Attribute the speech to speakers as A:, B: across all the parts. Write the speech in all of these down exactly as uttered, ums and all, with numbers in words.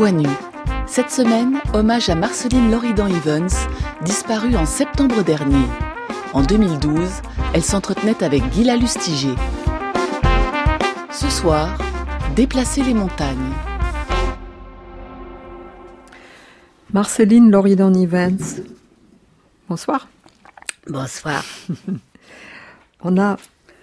A: Voix nue. Cette semaine, hommage à Marceline Loridan-Ivens, disparue en septembre dernier. En deux mille douze, elle s'entretenait avec Guy Lalustiger. Ce soir, déplacer les montagnes.
B: Marceline Loridan-Ivens, bonsoir.
C: Bonsoir.
B: On a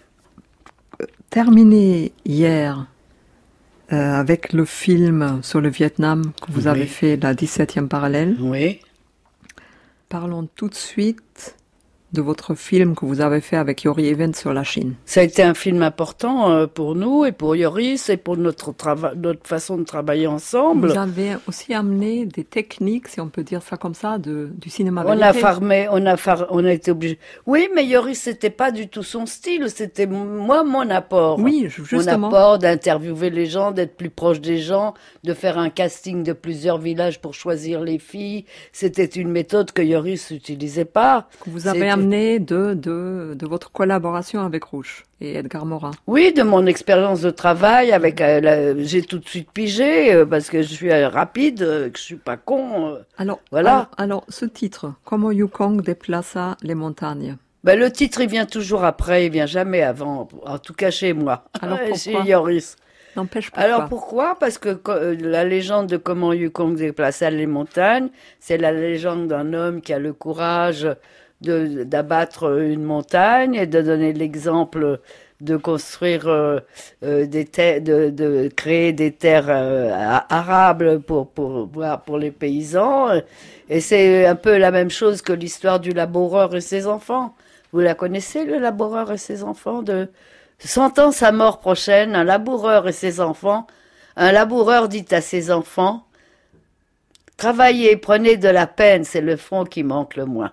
B: terminé hier euh, avec le film sur le Vietnam que vous oui. avez fait, la dix-septième parallèle.
C: Oui.
B: Parlons tout de suite de votre film que vous avez fait avec Yori Evans sur la Chine.
C: Ça a été un film important euh, pour nous et pour Yoris et pour notre, trava- notre façon de travailler ensemble.
B: Vous avez aussi amené des techniques, si on peut dire ça comme ça, de, du cinéma
C: on a farmé, on a far, on a été obligé. Oui, mais Yoris, c'était pas du tout son style, c'était moi mon apport.
B: Oui, justement.
C: Mon apport d'interviewer les gens, d'être plus proche des gens, de faire un casting de plusieurs villages pour choisir les filles. C'était une méthode que Yoris n'utilisait pas.
B: Que vous avez c'était... amené de, de, de votre collaboration avec Rouge et Edgar Morin.
C: Oui, de mon expérience de travail avec, euh, la, j'ai tout de suite pigé, euh, parce que je suis euh, rapide, euh, que je suis pas con. Euh,
B: alors,
C: voilà.
B: Alors, alors, ce titre, comment Yukong déplaça les montagnes?
C: Ben, le titre, il vient toujours après, il vient jamais avant, en tout cas chez moi.
B: Alors, pourquoi?
C: Chez Yoris.
B: N'empêche pas.
C: Alors pourquoi? Parce que euh, la légende de comment Yukong déplaça les montagnes, c'est la légende d'un homme qui a le courage de, d'abattre une montagne et de donner l'exemple de construire euh, euh, des terres, de, de créer des terres euh, arables pour, pour, pour les paysans. Et c'est un peu la même chose que l'histoire du laboureur et ses enfants. Vous la connaissez, le laboureur et ses enfants de sentant sa mort prochaine, un laboureur et ses enfants, un laboureur dit à ses enfants, travaillez, prenez de la peine, c'est le front qui manque le moins.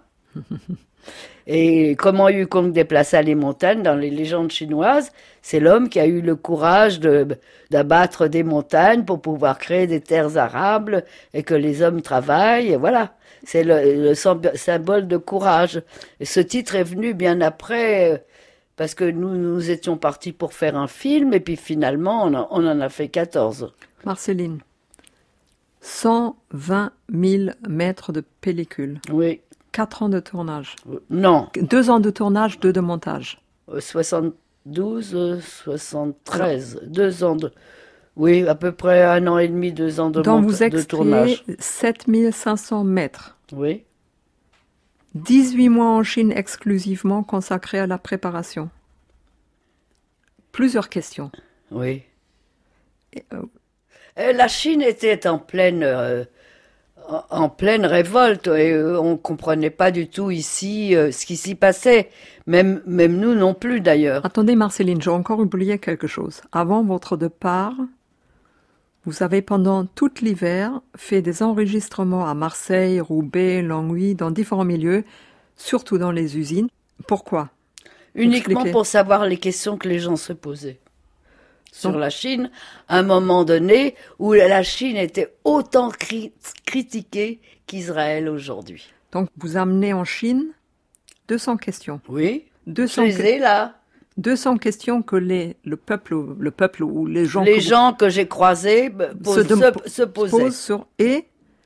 C: Et comment Yukong déplaça les montagnes dans les légendes chinoises, c'est l'homme qui a eu le courage de, d'abattre des montagnes pour pouvoir créer des terres arables et que les hommes travaillent, et voilà. C'est le, le symbole de courage. Et ce titre est venu bien après, parce que nous, nous étions partis pour faire un film, et puis finalement, on, a, on en a fait quatorze.
B: Marceline, cent vingt mille mètres de pellicule.
C: Oui.
B: Quatre ans de tournage.
C: Euh, non.
B: Deux ans de tournage, deux de montage.
C: Euh, soixante-douze, soixante-treize. Alors, deux ans de... Oui, à peu près un an et demi, deux ans de,
B: dont
C: mont-
B: vous
C: de tournage.
B: sept mille cinq cents mètres.
C: Oui.
B: dix-huit mois en Chine exclusivement consacrés à la préparation. Plusieurs questions.
C: Oui.
B: Et, euh...
C: Et la Chine était en pleine, euh, en, en pleine révolte et euh, on comprenait pas du tout ici euh, ce qui s'y passait. Même, même nous non plus d'ailleurs.
B: Attendez Marceline, j'ai encore oublié quelque chose. Avant votre départ, vous avez pendant tout l'hiver fait des enregistrements à Marseille, Roubaix, Longwy, dans différents milieux, surtout dans les usines. Pourquoi?
C: Uniquement
B: Expliquez.
C: Pour savoir les questions que les gens se posaient sur
B: Donc,
C: la Chine, à un moment donné où la Chine était autant cri- critiquée qu'Israël aujourd'hui.
B: Donc vous amenez en Chine deux cents questions.
C: Oui,
B: deux cents
C: je les ai là.
B: deux cents questions que les, le peuple, le peuple ou les gens
C: les
B: que,
C: gens que j'ai croisés pose, se, se, se posaient.
B: Pose sur, et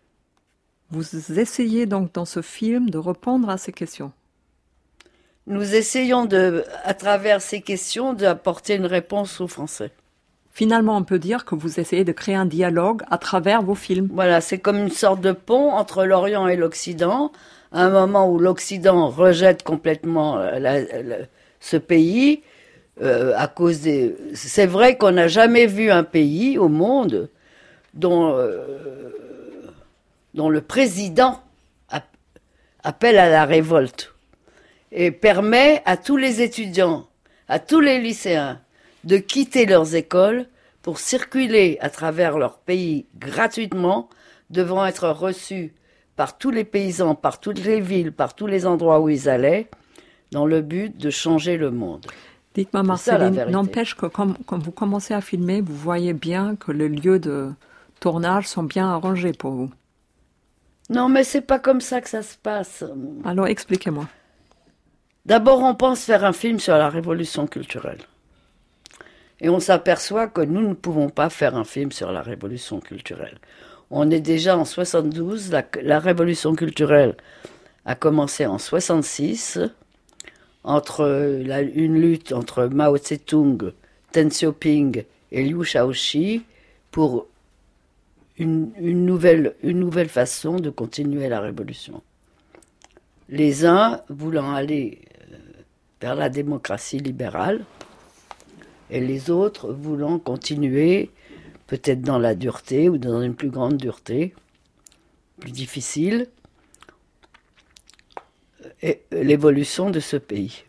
B: vous essayez donc dans ce film de répondre à ces questions.
C: Nous essayons de, à travers ces questions, d'apporter une réponse aux Français.
B: Finalement, on peut dire que vous essayez de créer un dialogue à travers vos films.
C: Voilà, c'est comme une sorte de pont entre l'Orient et l'Occident, à un moment où l'Occident rejette complètement la, la, ce pays, euh, à cause des... C'est vrai qu'on n'a jamais vu un pays au monde dont, euh, dont le président appelle à la révolte et permet à tous les étudiants, à tous les lycéens, de quitter leurs écoles pour circuler à travers leur pays gratuitement, devant être reçus par tous les paysans, par toutes les villes, par tous les endroits où ils allaient, dans le but de changer le monde.
B: Dites-moi Marceline, n'empêche que quand, quand vous commencez à filmer, vous voyez bien que les lieux de tournage sont bien arrangés pour vous.
C: Non, mais c'est pas comme ça que ça se passe.
B: Alors expliquez-moi.
C: D'abord, on pense faire un film sur la révolution culturelle. Et on s'aperçoit que nous ne pouvons pas faire un film sur la révolution culturelle. On est déjà en soixante-douze, la, la révolution culturelle a commencé en soixante-six, entre la, une lutte entre Mao Tse-tung, Deng Xiaoping et Liu Shaoqi pour une, une, nouvelle, une nouvelle façon de continuer la révolution. Les uns voulant aller vers la démocratie libérale et les autres voulant continuer peut-être dans la dureté ou dans une plus grande dureté, plus difficile, et l'évolution de ce pays.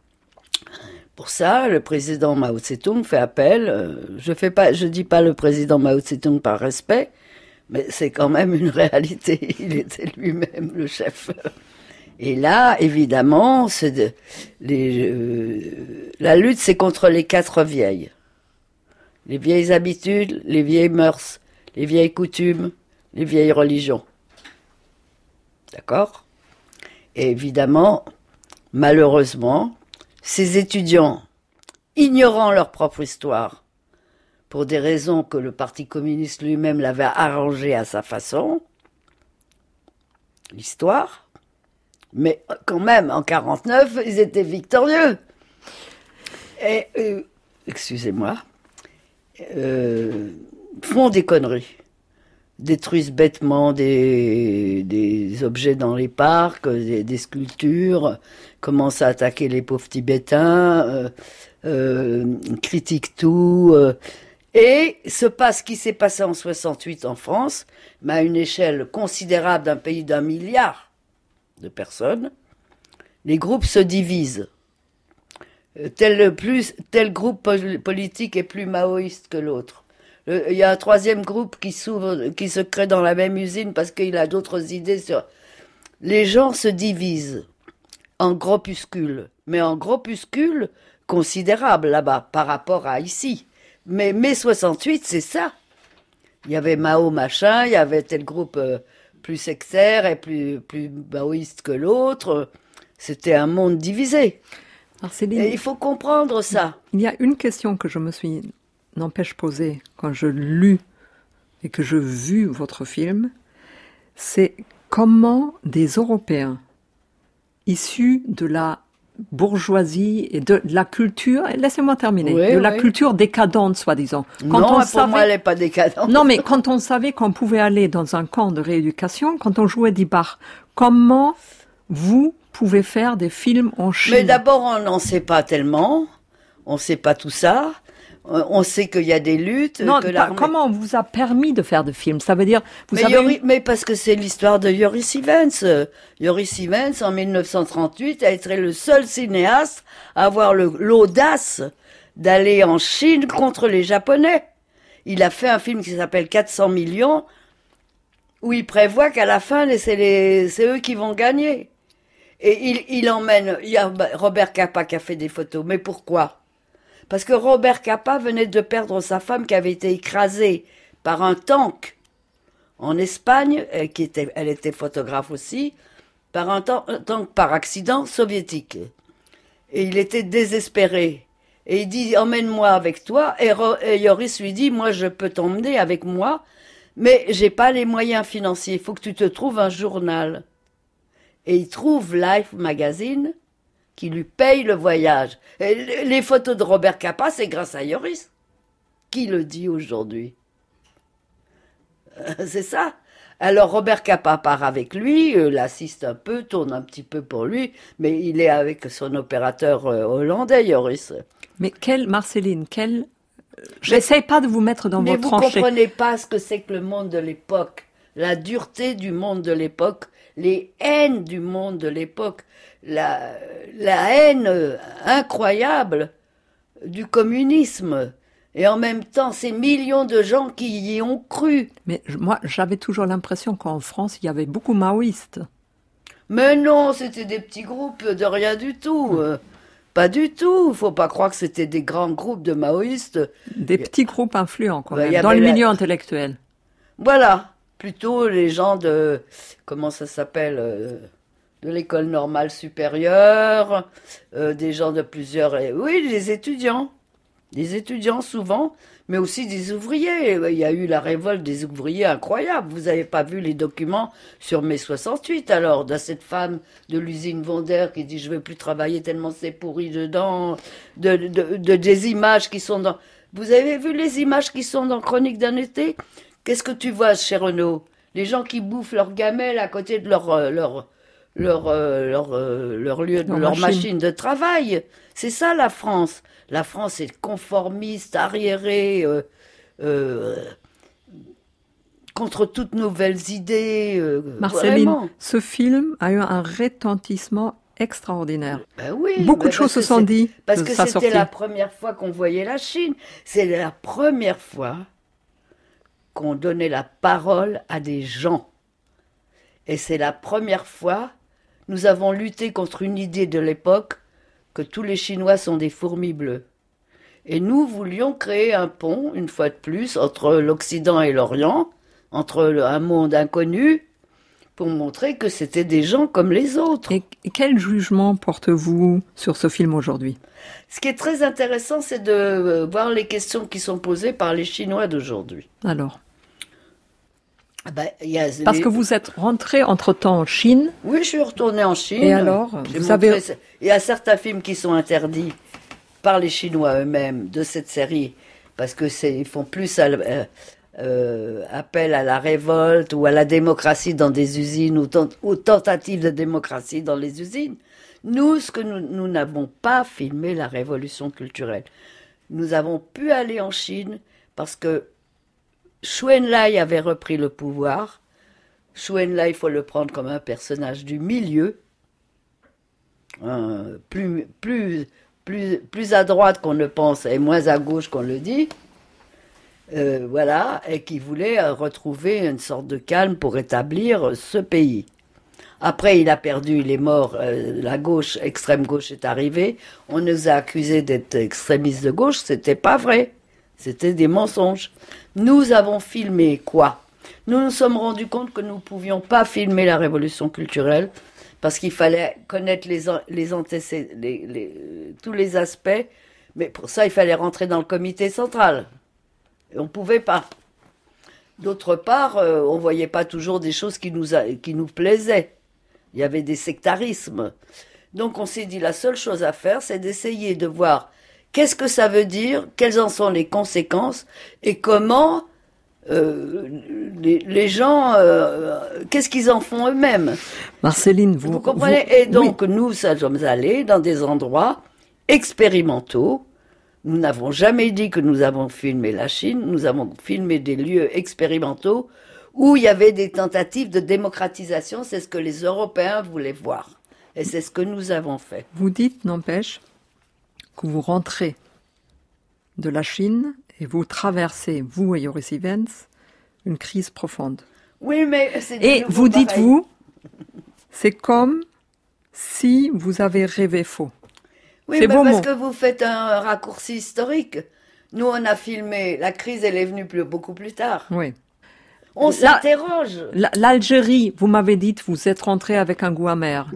C: Pour ça, le président Mao Tse-tung fait appel, je fais pas, je dis pas le président Mao Tse-tung par respect, mais c'est quand même une réalité, il était lui-même le chef. Et là, évidemment, c'est de, les, euh, la lutte, c'est contre les quatre vieilles. Les vieilles habitudes, les vieilles mœurs, les vieilles coutumes, les vieilles religions. D'accord ? Et évidemment, malheureusement, ces étudiants, ignorant leur propre histoire, pour des raisons que le Parti communiste lui-même l'avait arrangée à sa façon, l'histoire, mais quand même, en quarante-neuf, ils étaient victorieux. Et, euh, excusez-moi, euh, font des conneries. Détruisent bêtement des, des objets dans les parcs, des, des sculptures, commencent à attaquer les pauvres Tibétains, euh, euh, critiquent tout. Euh, et se passe ce qui s'est passé en soixante-huit en France, mais à une échelle considérable d'un pays d'un milliard de personnes, les groupes se divisent. Tel, plus, tel groupe politique est plus maoïste que l'autre. Le, il y a un troisième groupe qui s'ouvre, qui se crée dans la même usine parce qu'il a d'autres idées sur... Les gens se divisent en groupuscules, mais en groupuscules considérables là-bas par rapport à ici. Mais mai soixante-huit, c'est ça. Il y avait Mao machin, il y avait tel groupe... Euh, plus sectaire et plus, plus maoïste que l'autre. C'était un monde divisé.
B: Marceline,
C: et il faut comprendre ça.
B: Il y a une question que je me suis, n'empêche, posée quand je lus et que je vis votre film, c'est comment des Européens issus de la bourgeoisie et de, de la culture, laissez-moi terminer,
C: oui,
B: de la
C: oui.
B: culture décadente, soi-disant.
C: Quand non, on pour savait, moi, elle n'est pas décadente.
B: Non, mais quand on savait qu'on pouvait aller dans un camp de rééducation, quand on jouait dix bars, comment vous pouvez faire des films en Chine?
C: Mais d'abord, on n'en sait pas tellement, on ne sait pas tout ça. On sait qu'il y a des luttes.
B: Non,
C: que
B: pas, comment on vous a permis de faire des films? Ça veut dire, vous
C: mais,
B: avez
C: Yori,
B: eu...
C: mais parce que c'est l'histoire de Joris Ivens. Joris Ivens, en mille neuf cent trente-huit, a été le seul cinéaste à avoir le, l'audace d'aller en Chine contre les Japonais. Il a fait un film qui s'appelle quatre cents millions, où il prévoit qu'à la fin, c'est, les, c'est eux qui vont gagner. Et il, il emmène, il y a Robert Capa qui a fait des photos. Mais pourquoi? Parce que Robert Capa venait de perdre sa femme qui avait été écrasée par un tank en Espagne, elle, qui était, elle était photographe aussi, par un tank, un tank par accident soviétique. Et il était désespéré. Et il dit, emmène-moi avec toi. Et, et Joris lui dit, moi je peux t'emmener avec moi, mais j'ai pas les moyens financiers, il faut que tu te trouves un journal. Et il trouve Life Magazine, qui lui paye le voyage. Et les photos de Robert Capa, c'est grâce à Joris. Qui le dit aujourd'hui? C'est ça. Alors Robert Capa part avec lui, euh, l'assiste un peu, tourne un petit peu pour lui, mais il est avec son opérateur euh, hollandais, Joris.
B: Mais quelle, Marceline, quelle... J'essaie pas de vous mettre dans
C: mais
B: votre
C: vous
B: tranchée.
C: Mais vous comprenez pas ce que c'est que le monde de l'époque, la dureté du monde de l'époque, les haines du monde de l'époque, la, la haine incroyable du communisme. Et en même temps, ces millions de gens qui y ont cru.
B: Mais moi, j'avais toujours l'impression qu'en France, il y avait beaucoup maoïstes.
C: Mais non, c'était des petits groupes de rien du tout. Mmh. Pas du tout. Il faut pas croire que c'était des grands groupes de maoïstes.
B: Des petits groupes influents, quand
C: bah,
B: même, dans le la... milieu intellectuel.
C: Voilà. Plutôt les gens de... Comment ça s'appelle euh, de l'école normale supérieure, euh, des gens de plusieurs... Oui, les étudiants. Des étudiants souvent, mais aussi des ouvriers. Il y a eu la révolte des ouvriers incroyable. Vous n'avez pas vu les documents sur mai soixante-huit, alors, de cette femme de l'usine Vondair qui dit « je ne veux plus travailler tellement c'est pourri dedans », de, de, de, des images qui sont dans... Vous avez vu les images qui sont dans Chronique d'un été? Qu'est-ce que tu vois chez Renault? Les gens qui bouffent leurs gamelles à côté de leur, euh, leur, leur, euh, leur, euh, leur lieu, leur, leur machine. machine de travail. C'est ça la France. La France est conformiste, arriérée, euh, euh, contre toutes nouvelles idées. Euh,
B: Marceline,
C: vraiment.
B: Ce film a eu un retentissement extraordinaire.
C: Ben oui,
B: Beaucoup
C: ben
B: de choses se sont dites.
C: Parce que c'était sortie. La première fois qu'on voyait la Chine. C'est la première fois qu'on donnait la parole à des gens. Et c'est la première fois nous avons lutté contre une idée de l'époque que tous les Chinois sont des fourmis bleues. Et nous voulions créer un pont, une fois de plus, entre l'Occident et l'Orient, entre un monde inconnu, pour montrer que c'était des gens comme les autres.
B: Et quel jugement portez-vous sur ce film aujourd'hui?
C: Ce qui est très intéressant, c'est de voir les questions qui sont posées par les Chinois d'aujourd'hui.
B: Alors
C: ben, y a
B: Parce
C: les...
B: que vous êtes rentré entre-temps en Chine.
C: Oui, je suis retournée en Chine.
B: Et alors
C: vous
B: montré... avez...
C: Il y a certains films qui sont interdits par les Chinois eux-mêmes de cette série, parce que c'est ils font plus euh, euh, appel à la révolte ou à la démocratie dans des usines, ou tent- aux tentatives de démocratie dans les usines. Nous, ce que nous, nous n'avons pas filmé la révolution culturelle. Nous avons pu aller en Chine parce que Chou En-lai avait repris le pouvoir. Chou En-lai, il faut le prendre comme un personnage du milieu, euh, plus, plus, plus, plus à droite qu'on ne pense et moins à gauche qu'on le dit. Euh, voilà, et qui voulait euh, retrouver une sorte de calme pour établir euh, ce pays. Après, il a perdu, il est mort, euh, la gauche, extrême gauche est arrivée. On nous a accusés d'être extrémistes de gauche, c'était pas vrai. C'était des mensonges. Nous avons filmé quoi? Nous nous sommes rendus compte que nous ne pouvions pas filmer la révolution culturelle parce qu'il fallait connaître les, les antécédents, les, les, tous les aspects. Mais pour ça, il fallait rentrer dans le comité central. Et on ne pouvait pas. D'autre part, euh, on ne voyait pas toujours des choses qui nous, a, qui nous plaisaient. Il y avait des sectarismes. Donc on s'est dit, la seule chose à faire, c'est d'essayer de voir qu'est-ce que ça veut dire, quelles en sont les conséquences, et comment euh, les, les gens, euh, qu'est-ce qu'ils en font eux-mêmes.
B: Marceline, vous...
C: Vous comprenez vous, Et donc, oui. nous sommes allés dans des endroits expérimentaux. Nous n'avons jamais dit que nous avons filmé la Chine, nous avons filmé des lieux expérimentaux où il y avait des tentatives de démocratisation, c'est ce que les Européens voulaient voir. Et c'est ce que nous avons fait.
B: Vous dites, n'empêche, que vous rentrez de la Chine et vous traversez, vous et Joris Ivens, une crise profonde.
C: Oui, mais c'est
B: Et vous dites, pareil. vous, c'est comme si vous avez rêvé faux.
C: Oui, mais parce mots. que vous faites un raccourci historique. Nous, on a filmé, la crise, elle est venue plus, beaucoup plus tard.
B: Oui.
C: On s'interroge.
B: L'Algérie, vous m'avez dit, vous êtes rentrée avec un goût amer.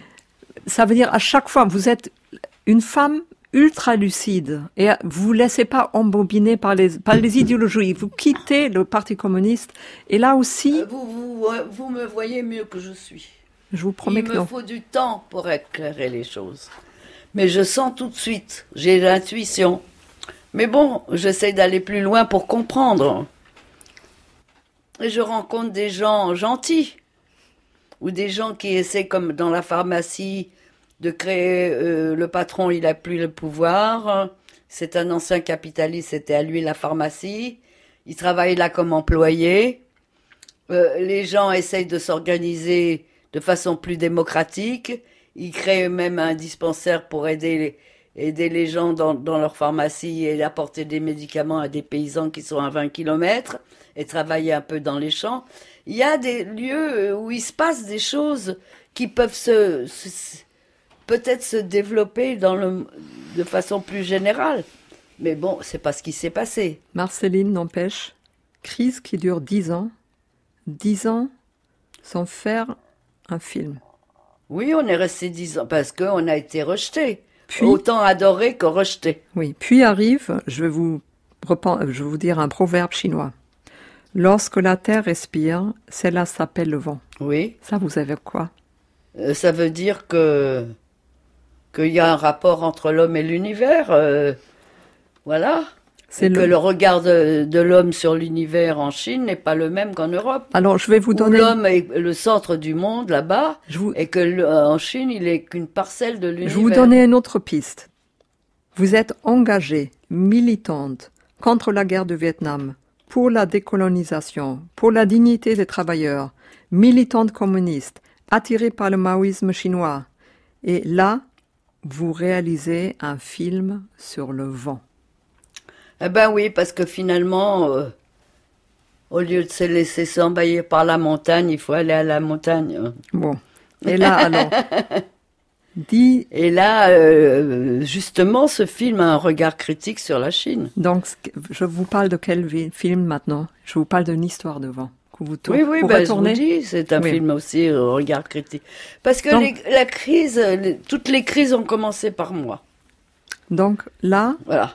B: Ça veut dire, à chaque fois, vous êtes une femme ultra lucide et vous vous laissez pas embobiner par les, par les idéologies. Vous quittez le Parti communiste et là aussi...
C: Vous, vous, vous me voyez mieux que je suis.
B: Je vous promets
C: Il
B: que non.
C: Il me faut du temps pour éclairer les choses. Mais je sens tout de suite, j'ai l'intuition. Mais bon, j'essaie d'aller plus loin pour comprendre. Et je rencontre des gens gentils, ou des gens qui essaient, comme dans la pharmacie, de créer, euh, le patron, il n'a plus le pouvoir, c'est un ancien capitaliste, c'était à lui la pharmacie, il travaille là comme employé, euh, les gens essayent de s'organiser de façon plus démocratique, ils créent eux-mêmes un dispensaire pour aider les, aider les gens dans, dans leur pharmacie et apporter des médicaments à des paysans qui sont à vingt kilomètres et travailler un peu dans les champs. Il y a des lieux où il se passe des choses qui peuvent se, se peut-être se développer dans le, de façon plus générale. Mais bon, c'est pas ce qui s'est passé.
B: Marceline, n'empêche, crise qui dure dix ans, dix ans sans faire un film.
C: Oui, on est resté dix ans parce qu'on a été rejetés.
B: Puis,
C: autant adoré que rejeté.
B: oui, puis arrive, je vais vous, repen- je vais vous dire un proverbe chinois. Lorsque la terre respire, celle-là s'appelle le vent.
C: Oui,
B: Ça, vous savez quoi?
C: Euh, ça veut dire que qu'il y a un rapport entre l'homme et l'univers. euh, voilà.
B: C'est
C: Et que
B: le-
C: le regard de, de l'homme sur l'univers en Chine n'est pas le même qu'en Europe.
B: Alors, je vais vous
C: Où
B: donner...
C: l'homme est le centre du monde là-bas,
B: Je vous,
C: et que le- en Chine, il est qu'une parcelle de
B: je
C: l'univers.
B: vais vous donner une autre piste. Vous êtes engagée, militante, contre la guerre du Vietnam, pour la décolonisation, pour la dignité des travailleurs, militante communiste, attirée par le maoïsme chinois. Et là, vous réalisez un film sur le vent.
C: Eh ben oui, parce que finalement, euh, au lieu de se laisser s'envahir par la montagne, il faut aller à la montagne.
B: Bon. Et là, alors, dit,
C: Et là, euh, justement, ce film a un regard critique sur la Chine.
B: donc, ce que- je vous parle de quel vi- film maintenant? Je vous parle d'une histoire de vent. Que vous tour-
C: Oui, oui,
B: pourrez
C: ben, je vous
B: tourner?
C: dis, c'est un
B: Oui.
C: film aussi, euh, regard critique. Parce que
B: Donc-
C: les- la crise, euh, les- toutes les crises ont commencé par moi.
B: Donc là,
C: Voilà.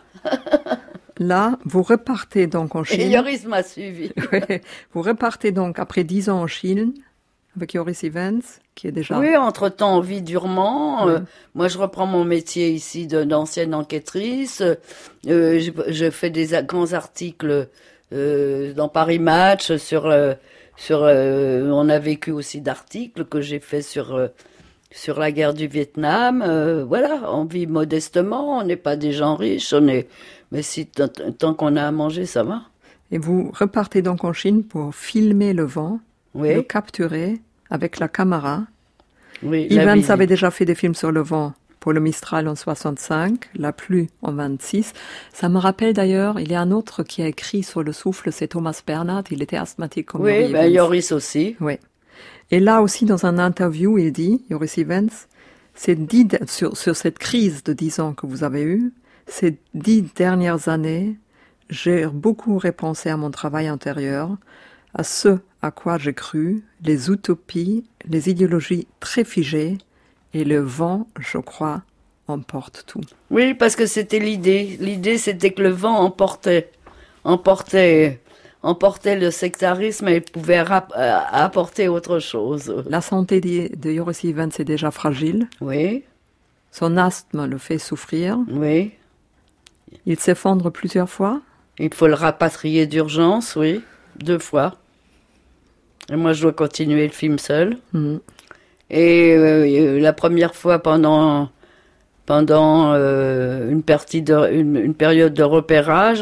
B: là, vous repartez donc en
C: Et
B: Chine.
C: Yoris m'a suivi.
B: Ouais. Vous repartez donc après dix ans en Chine avec Joris Evans, qui est déjà...
C: Oui, entre-temps, on vit durement. Euh,
B: Oui.
C: moi, je reprends mon métier ici de- d'ancienne enquêtrice. Euh, je, je fais des a- grands articles euh, dans Paris Match sur... euh, sur euh, on a vécu aussi d'articles que j'ai fait sur... euh, sur la guerre du Vietnam. Euh, voilà, on vit modestement, on n'est pas des gens riches, on est... mais si tant, tant qu'on a à manger, ça va.
B: Et vous repartez donc en Chine pour filmer le vent,
C: Oui,
B: le capturer avec la caméra.
C: oui. la
B: Evans
C: visite.
B: avait déjà fait des films sur le vent pour le Mistral en soixante-cinq, La Pluie en vingt-six. Ça me rappelle d'ailleurs, il y a un autre qui a écrit sur le souffle, c'est Thomas Bernhard, il était asthmatique comme
C: Oui,
B: Joris
C: ben,
B: Evans.
C: Yoris aussi.
B: Oui. Et là aussi, dans un interview, il dit, Joris Evans, ces dix, de- sur, sur cette crise de dix ans que vous avez eue, ces dix dernières années, j'ai beaucoup repensé à mon travail antérieur, à ce à quoi j'ai cru, les utopies, les idéologies très figées, et le vent, je crois, emporte tout.
C: Oui, parce que c'était l'idée. L'idée, c'était que le vent emportait, emportait, emportait le sectarisme et pouvait rap- euh, apporter autre chose.
B: La santé de, de Joris Evans est déjà fragile,
C: Oui,
B: son asthme le fait souffrir,
C: oui.
B: il s'effondre plusieurs fois.
C: Il faut le rapatrier d'urgence, oui, deux fois. Et moi, je dois continuer le film seul.
B: Mhm.
C: Et euh, la première fois, pendant, pendant euh, une, partie de, une, une période de repérage,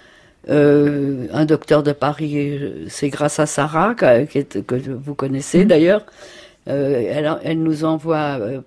C: euh, un docteur de Paris, euh, c'est grâce à Sarah, que, qui est- que vous connaissez
B: Mhm.
C: d'ailleurs, euh, elle, elle nous envoie euh,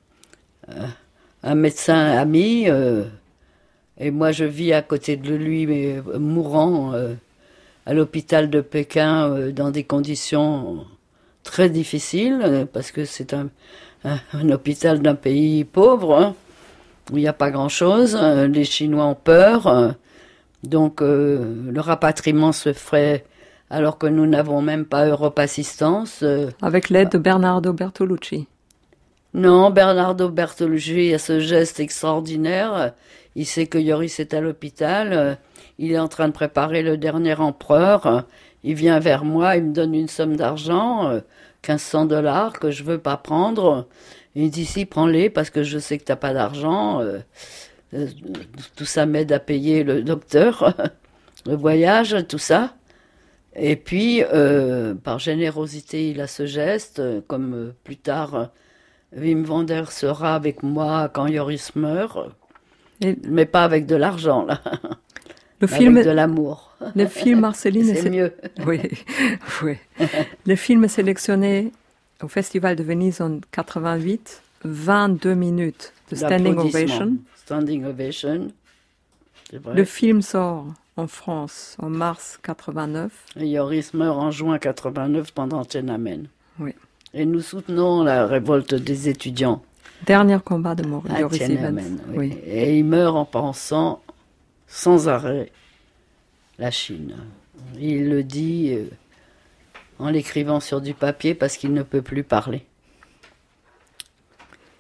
C: un médecin ami, euh, et moi je vis à côté de lui, mais euh, mourant, euh, à l'hôpital de Pékin, euh, dans des conditions très difficiles, euh, parce que c'est un, un, un hôpital d'un pays pauvre, hein, où il n'y a pas grand-chose. Euh, les Chinois ont peur. euh, donc euh, le rapatriement se ferait alors que nous n'avons même pas Europe Assistance. euh.
B: Avec l'aide de Bernardo Bertolucci.
C: Non, Bernardo Bertolucci a ce geste extraordinaire. Il sait que Yoris est à l'hôpital. euh, Il est en train de préparer le dernier empereur. euh, Il vient vers moi, il me donne une somme d'argent, euh, quinze cents dollars, que je veux pas prendre. Il dit, si, prends-les, parce que je sais que t'as pas d'argent. euh, euh, Tout ça m'aide à payer le docteur, le voyage, tout ça. Et puis, euh, par générosité, il a ce geste, euh, comme euh, plus tard, euh, Wim Wenders sera avec moi quand Yoris meurt,
B: Et
C: mais pas avec de l'argent, là,
B: le film,
C: avec de l'amour.
B: le film Marceline,
C: C'est
B: est-
C: mieux.
B: oui, oui. Le film est sélectionné au Festival de Venise en quatre-vingt-huit, vingt-deux minutes de standing
C: D'applaudissements.
B: ovation.
C: Standing ovation. C'est vrai.
B: Le film sort en France en mars quatre-vingt-neuf.
C: Et Yoris meurt en juin quatre-vingt-neuf pendant Tiananmen.
B: Oui.
C: Et nous soutenons la révolte des étudiants
B: Dernier combat de Mor-
C: à
B: Joris Evans.
C: Tiananmen. Oui.
B: Oui.
C: Et il meurt en pensant sans arrêt la Chine. Il le dit euh, en l'écrivant sur du papier parce qu'il ne peut plus parler.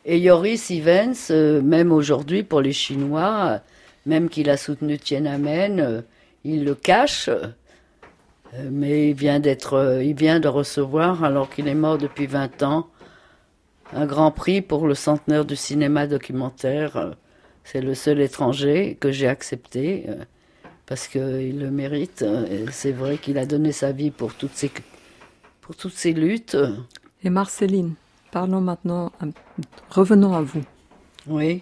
C: Et Joris Ivens, euh, même aujourd'hui pour les Chinois, euh, même qu'il a soutenu Tiananmen, euh, il le cache. Euh, mais il vient d'être, euh, il vient de recevoir, alors qu'il est mort depuis vingt ans, un grand prix pour le centenaire du cinéma documentaire. Euh, c'est le seul étranger que j'ai accepté, euh, parce qu'il le mérite. Et c'est vrai qu'il a donné sa vie pour toutes ces, pour toutes ces luttes.
B: Et Marceline, parlons maintenant, revenons à vous.
C: Oui.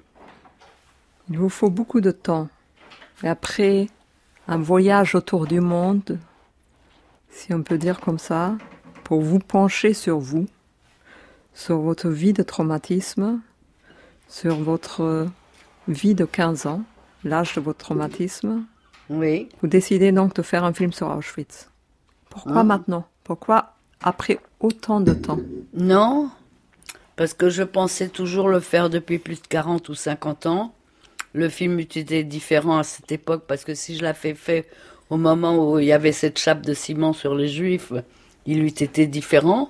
B: Il vous faut beaucoup de temps. Et après un voyage autour du monde, si on peut dire comme ça, pour vous pencher sur vous, sur votre vie de traumatisme, sur votre vie de quinze ans, l'âge de votre traumatisme.
C: Oui.
B: Vous décidez donc de faire un film sur Auschwitz. Pourquoi
C: Hein?
B: maintenant? Pourquoi après autant de temps?
C: Non, parce que je pensais toujours le faire depuis plus de quarante ou cinquante ans. Le film eût été différent à cette époque, parce que si je l'avais fait au moment où il y avait cette chape de ciment sur les Juifs, il eût été différent.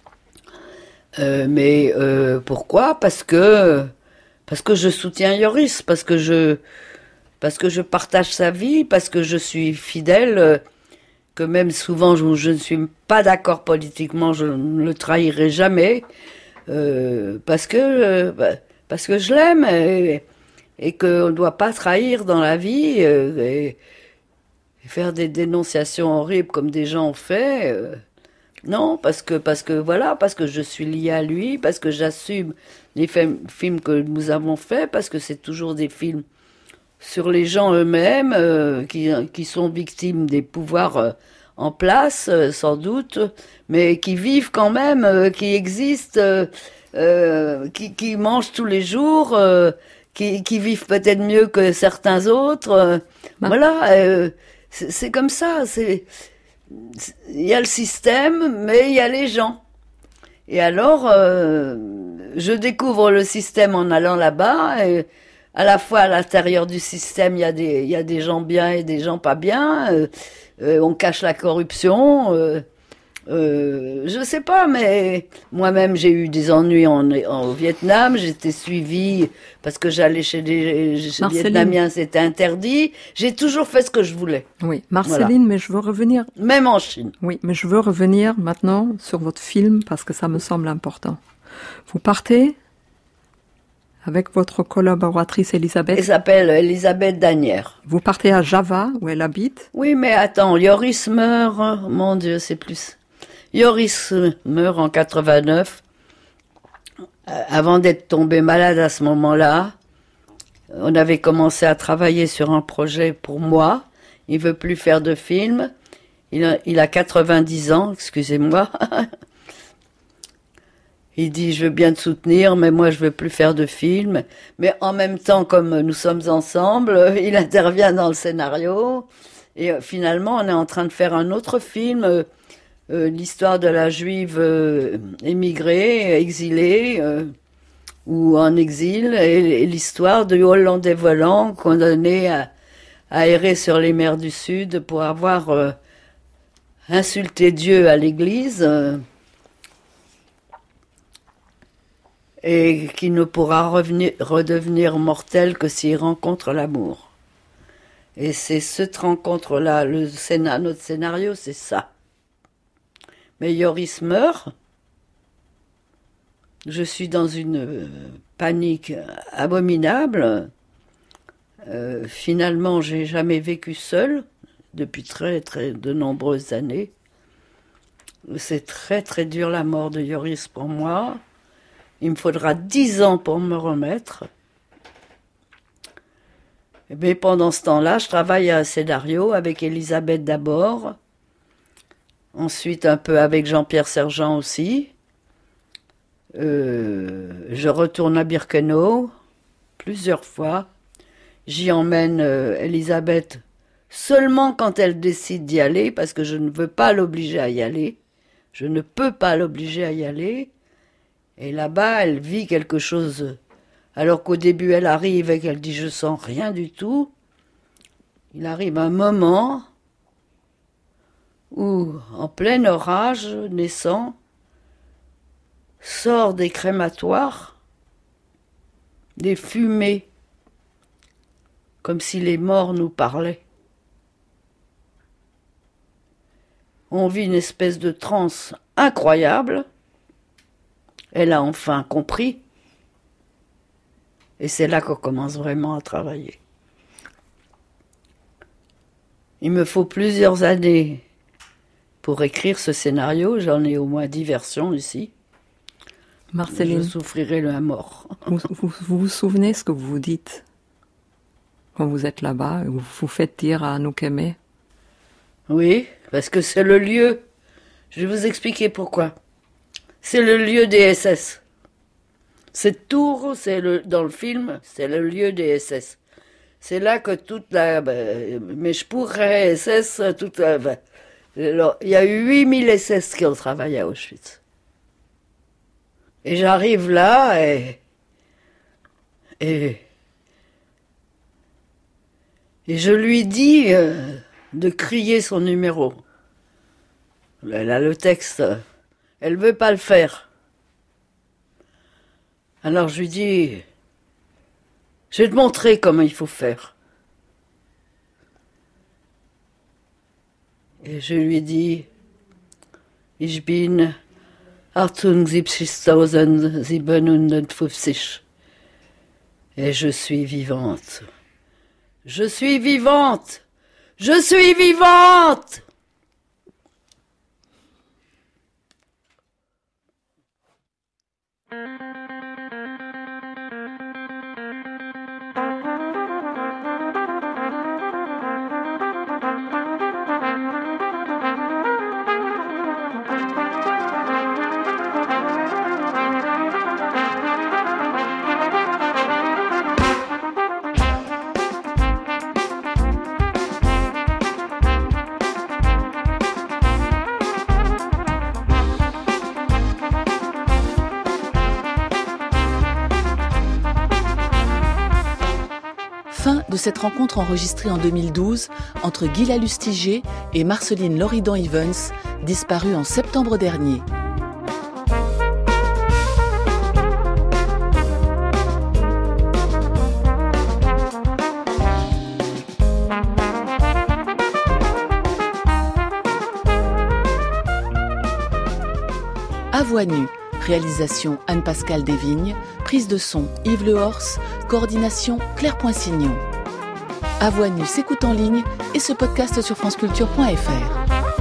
C: Euh, mais euh, pourquoi? Parce que parce que je soutiens Joris, parce que je parce que je partage sa vie, parce que je suis fidèle, euh, que même souvent je, je ne suis pas d'accord politiquement, je ne le trahirai jamais, euh, parce que euh, parce que je l'aime et, et qu'on ne doit pas trahir dans la vie euh, et, et faire des dénonciations horribles comme des gens ont fait. Euh, Non, parce que, parce que, voilà, parce que je suis liée à lui, parce que j'assume les fi- films que nous avons faits, parce que c'est toujours des films sur les gens eux-mêmes, euh, qui, qui sont victimes des pouvoirs euh, en place, euh, sans doute, mais qui vivent quand même, euh, qui existent, euh, euh, qui, qui mangent tous les jours, euh, qui, qui vivent peut-être mieux que certains autres. euh,
B: Bah.
C: Voilà, euh, c'est c'est comme ça, c'est... Il y a le système, mais il y a les gens. Et alors, euh, je découvre le système en allant là-bas. Et à la fois à l'intérieur du système, il y a des, il y a des gens bien et des gens pas bien. Euh, euh, on cache la corruption. Euh, euh, je sais pas, mais moi-même j'ai eu des ennuis en, en- au Vietnam. J'étais suivie parce que j'allais chez des chez
B: Marceline.
C: Vietnamiens, c'était interdit. J'ai toujours fait ce que je voulais,
B: Oui, Marceline, mais je veux revenir.
C: même en Chine.
B: Oui, mais je veux revenir maintenant sur votre film parce que ça me semble important. Vous partez avec votre collaboratrice Elisabeth.
C: Elle s'appelle Elisabeth Danière.
B: Vous partez à Java, où elle habite.
C: Oui, mais attends, Joris meurt, oh, mon Dieu, c'est plus. Joris meurt en quatre-vingt-neuf. Euh, avant d'être tombé malade à ce moment-là, on avait commencé à travailler sur un projet pour moi. Il veut plus faire de films. Il a, il a quatre-vingt-dix ans, excusez-moi. Il dit, je veux bien te soutenir, mais moi, je veux plus faire de films. Mais en même temps, comme nous sommes ensemble, il intervient dans le scénario. Et euh, finalement, on est en train de faire un autre film, euh, euh, l'histoire de la juive euh, émigrée, exilée, euh, ou en exil, et, et l'histoire du Hollandais volant condamné à, à errer sur les mers du Sud pour avoir euh, insulté Dieu à l'église. Euh, et qui ne pourra revenir, redevenir mortel que s'il rencontre l'amour. Et c'est cette rencontre-là, le scénar, notre scénario, c'est ça. Mais Joris meurt, je suis dans une euh, panique abominable. Euh, finalement, j'ai jamais vécu seule, depuis très, très, de nombreuses années. C'est très, très dur la mort de Joris pour moi. Il me faudra dix ans pour me remettre. Mais pendant ce temps-là, je travaille à un scénario avec Elisabeth d'abord, ensuite un peu avec Jean-Pierre Sergent aussi. Euh, je retourne à Birkenau plusieurs fois. J'y emmène euh, Elisabeth seulement quand elle décide d'y aller, parce que je ne veux pas l'obliger à y aller. Je ne peux pas l'obliger à y aller. Et là-bas, elle vit quelque chose, alors qu'au début, elle arrive et qu'elle dit « je sens rien du tout ». Il arrive un moment où, en plein orage naissant, sort des crématoires des fumées, comme si les morts nous parlaient. On vit une espèce de transe incroyable. Elle a enfin compris. Et c'est là qu'on commence vraiment à travailler. Il me faut plusieurs années pour écrire ce scénario. J'en ai au moins dix versions ici.
B: Marceline,
C: je souffrirai la mort.
B: Vous, vous, vous vous souvenez ce que vous vous dites quand vous êtes là-bas et vous vous faites dire à Anouk Aimée?
C: Oui, parce que c'est le lieu. Je vais vous expliquer pourquoi. C'est le lieu des S S. Cette tour, c'est le, dans le film, c'est le lieu des S S. C'est là que toute la... Ben, mais je pourrais S S, toute la... Ben, alors, il y a eu huit mille S S qui ont travaillé à Auschwitz. Et j'arrive là et... Et... Et je lui dis euh, de crier son numéro. Elle a le texte. Elle veut pas le faire. Alors je lui dis, je vais te montrer comment il faut faire. Et je lui dis, ich bin achtundsiebzigtausendsiebenhundertfünfzig. Et je suis vivante. Je suis vivante. Je suis vivante.
A: Fin de cette rencontre enregistrée en deux mille douze entre Gila Lustiger et Marceline Loridan-Ivens, disparue en septembre dernier. À voix nue, réalisation Anne-Pascale Desvignes, prise de son Yves Lehorst, coordination Claire Poinsignon. À voix nue s'écoute en ligne et ce podcast sur franceculture point f r.